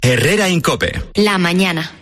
Herrera Incope. La mañana.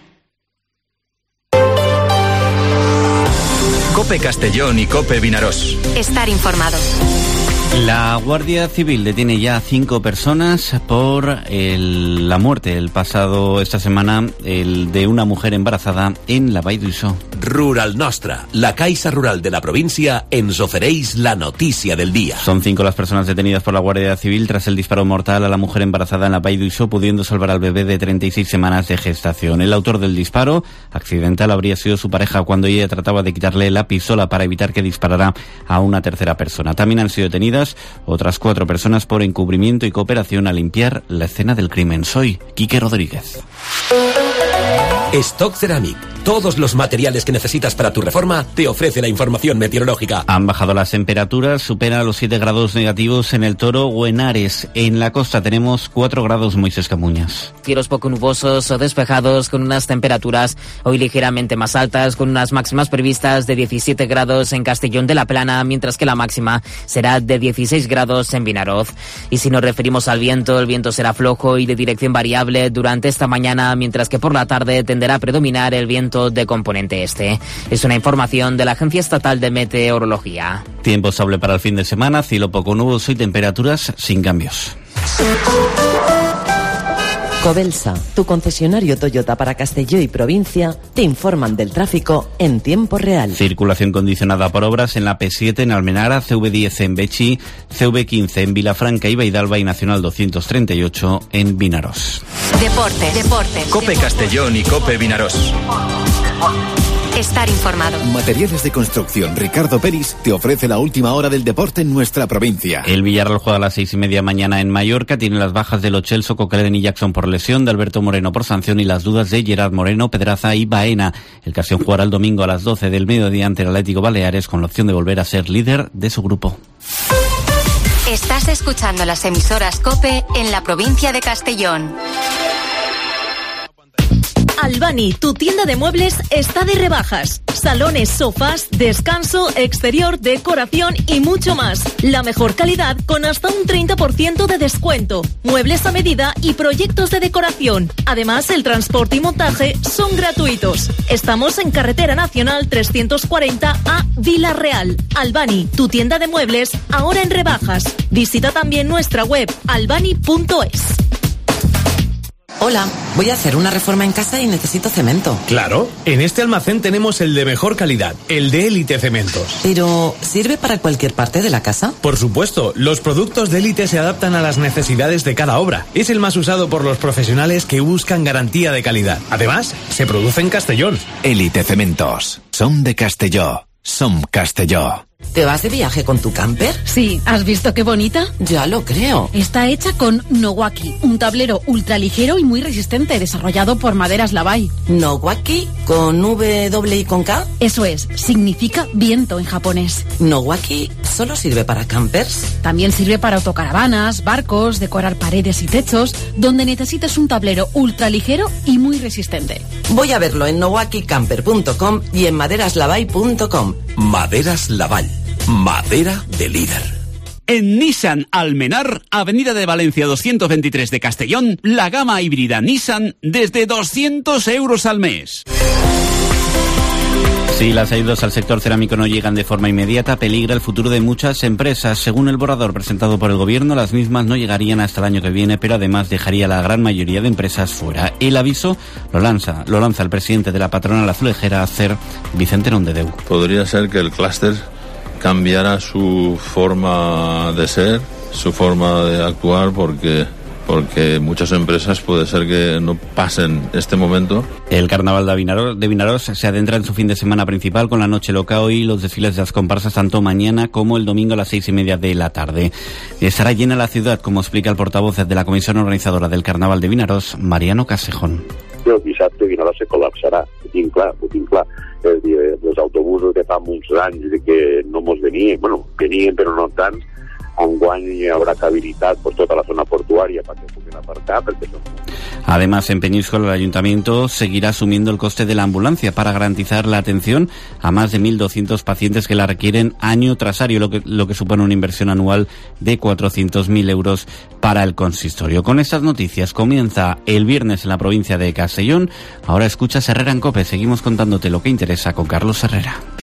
Cope Castellón y Cope Vinarós. Estar informado. La Guardia Civil detiene ya a 5 personas por la muerte esta semana de una mujer embarazada en la Vall d'Uixó. Rural Nostra, la Caixa Rural de la provincia, ens ofereix la noticia del día. Son 5 las personas detenidas por la Guardia Civil tras el disparo mortal a la mujer embarazada en la Vall d'Uixó, pudiendo salvar al bebé de 36 semanas de gestación. El autor del disparo accidental habría sido su pareja cuando ella trataba de quitarle la pistola para evitar que disparara a una tercera persona. También han sido detenidas otras 4 personas por encubrimiento y cooperación a limpiar la escena del crimen. Soy Quique Rodríguez. Stock Ceramic. Todos los materiales que necesitas para tu reforma te ofrece la información meteorológica. Han bajado las temperaturas, supera los 7 grados negativos en el Toro o en Ares. En la costa tenemos 4 grados, Moisés Camuñas. Cielos poco nubosos o despejados con unas temperaturas hoy ligeramente más altas, con unas máximas previstas de 17 grados en Castellón de la Plana, mientras que la máxima será de 16 grados en Vinaroz. Y si nos referimos al viento, el viento será flojo y de dirección variable durante esta mañana, mientras que por la tarde tenderá a predominar el viento de componente este. Es una información de la Agencia Estatal de Meteorología. Tiempo estable para el fin de semana, cielo poco nuboso y temperaturas sin cambios. Covelsa, tu concesionario Toyota para Castelló y provincia, te informan del tráfico en tiempo real. Circulación condicionada por obras en la P7 en Almenara, CV10 en Bechi, CV15 en Vilafranca y Baidalba y Nacional 238 en Vinarós. Deportes. Cope Castellón y Cope Vinarós. Estar informado. Materiales de construcción Ricardo Peris te ofrece la última hora del deporte en nuestra provincia. El Villarreal juega a las 6:30 mañana en Mallorca. Tiene las bajas de Lo Celso, Coquelin y Jackson por lesión, de Alberto Moreno por sanción y las dudas de Gerard Moreno, Pedraza y Baena. El Casión jugará el domingo a las 12 del mediodía ante el Atlético Baleares con la opción de volver a ser líder de su grupo. Estás escuchando las emisoras COPE en la provincia de Castellón. Albani, tu tienda de muebles está de rebajas. Salones, sofás, descanso, exterior, decoración y mucho más. La mejor calidad con hasta un 30% de descuento. Muebles a medida y proyectos de decoración. Además, el transporte y montaje son gratuitos. Estamos en Carretera Nacional 340 a Vila Real. Albani, tu tienda de muebles, ahora en rebajas. Visita también nuestra web albani.es. Hola, voy a hacer una reforma en casa y necesito cemento. Claro, en este almacén tenemos el de mejor calidad, el de Élite Cementos. ¿Pero sirve para cualquier parte de la casa? Por supuesto, los productos de Élite se adaptan a las necesidades de cada obra. Es el más usado por los profesionales que buscan garantía de calidad. Además, se produce en Castellón. Élite Cementos. Som de Castelló. Som Castelló. ¿Te vas de viaje con tu camper? Sí, ¿has visto qué bonita? Ya lo creo. Está hecha con Nowaki, un tablero ultraligero y muy resistente, desarrollado por Maderas Lavai. ¿Nowaki? ¿Con W y con K? Eso es, significa viento en japonés. ¿Nowaki solo sirve para campers? También sirve para autocaravanas, barcos, decorar paredes y techos, donde necesites un tablero ultraligero y muy resistente. Voy a verlo en nowakicamper.com y en maderaslavai.com. Maderas Laval. Madera de líder. En Nissan Almenar, Avenida de Valencia 223 de Castellón, la gama híbrida Nissan desde 200 euros al mes. Si las ayudas al sector cerámico no llegan de forma inmediata, peligra el futuro de muchas empresas. Según el borrador presentado por el Gobierno, las mismas no llegarían hasta el año que viene, pero además dejaría a la gran mayoría de empresas fuera. El aviso lo lanza el presidente de la patronal azulejera, ACER, Vicente Nondedeu. Podría ser que el clúster cambiara su forma de ser, su forma de actuar, porque muchas empresas puede ser que no pasen este momento. El carnaval de Vinarós se adentra en su fin de semana principal con la noche loca hoy y los desfiles de las comparsas tanto mañana como el domingo a las 6:30 de la tarde. Estará llena la ciudad, como explica el portavoz de la comisión organizadora del carnaval de Vinarós, Mariano Casejón. El dissabte Vinaròs se col·lapsarà, ho tinc clar. És dir, els autobusos que fa molts anys que no mos venien, venien però no tant, enguany hi haurà que habilitar pues, tota la zona portuària perquè puguin aparcar, perquè són... Además, en Peñíscola el ayuntamiento seguirá asumiendo el coste de la ambulancia para garantizar la atención a más de 1.200 pacientes que la requieren año tras año, lo que supone una inversión anual de 400.000 euros para el consistorio. Con estas noticias comienza el viernes en la provincia de Castellón. Ahora escuchas Herrera en COPE. Seguimos contándote lo que interesa con Carlos Herrera.